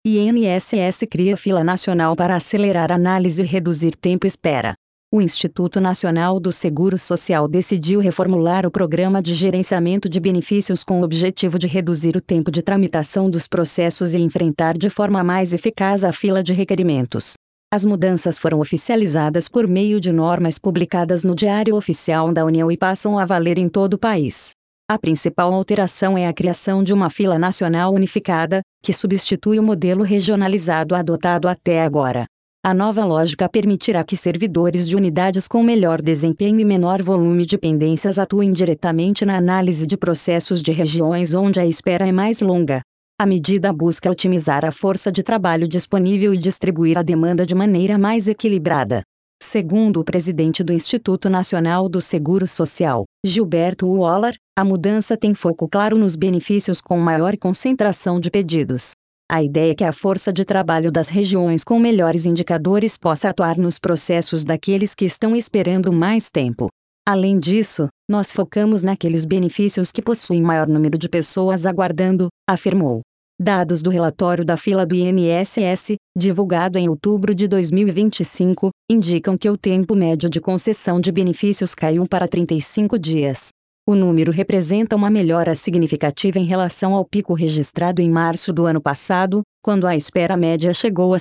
INSS cria fila nacional para acelerar análise e reduzir tempo espera. O Instituto Nacional do Seguro Social decidiu reformular o Programa de Gerenciamento de Benefícios com o objetivo de reduzir o tempo de tramitação dos processos e enfrentar de forma mais eficaz a fila de requerimentos. As mudanças foram oficializadas por meio de normas publicadas no Diário Oficial da União e passam a valer em todo o país. A principal alteração é a criação de uma fila nacional unificada, que substitui o modelo regionalizado adotado até agora. A nova lógica permitirá que servidores de unidades com melhor desempenho e menor volume de pendências atuem diretamente na análise de processos de regiões onde a espera é mais longa. A medida busca otimizar a força de trabalho disponível e distribuir a demanda de maneira mais equilibrada. Segundo o presidente do Instituto Nacional do Seguro Social, Gilberto Waller, a mudança tem foco claro nos benefícios com maior concentração de pedidos. A ideia é que a força de trabalho das regiões com melhores indicadores possa atuar nos processos daqueles que estão esperando mais tempo. Além disso, nós focamos naqueles benefícios que possuem maior número de pessoas aguardando, afirmou. Dados do relatório da fila do INSS, divulgado em outubro de 2025, indicam que o tempo médio de concessão de benefícios caiu para 35 dias. O número representa uma melhora significativa em relação ao pico registrado em março do ano passado, quando a espera média chegou a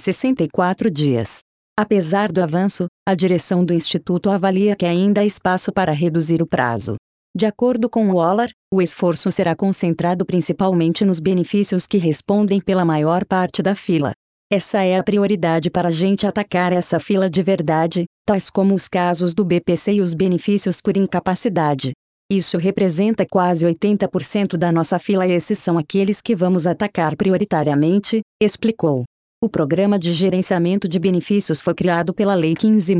64 dias. Apesar do avanço, a direção do Instituto avalia que ainda há espaço para reduzir o prazo. De acordo com Waller, o esforço será concentrado principalmente nos benefícios que respondem pela maior parte da fila. Essa é a prioridade para a gente atacar essa fila de verdade, tais como os casos do BPC e os benefícios por incapacidade. Isso representa quase 80% da nossa fila e esses são aqueles que vamos atacar prioritariamente, explicou. O Programa de Gerenciamento de Benefícios foi criado pela Lei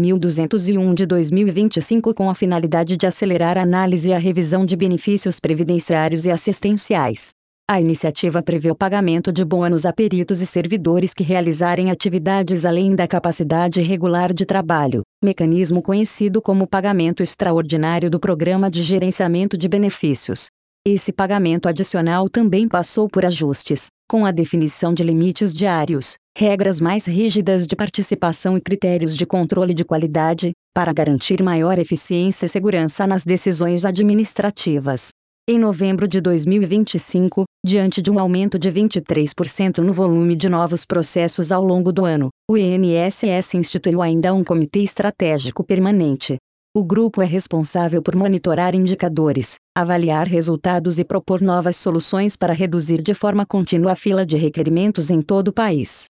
15.201 de 2025 com a finalidade de acelerar a análise e a revisão de benefícios previdenciários e assistenciais. A iniciativa prevê o pagamento de bônus a peritos e servidores que realizarem atividades além da capacidade regular de trabalho, mecanismo conhecido como pagamento extraordinário do Programa de Gerenciamento de Benefícios. Esse pagamento adicional também passou por ajustes, com a definição de limites diários, regras mais rígidas de participação e critérios de controle de qualidade, para garantir maior eficiência e segurança nas decisões administrativas. Em novembro de 2025, diante de um aumento de 23% no volume de novos processos ao longo do ano, o INSS instituiu ainda um comitê estratégico permanente. O grupo é responsável por monitorar indicadores, avaliar resultados e propor novas soluções para reduzir de forma contínua a fila de requerimentos em todo o país.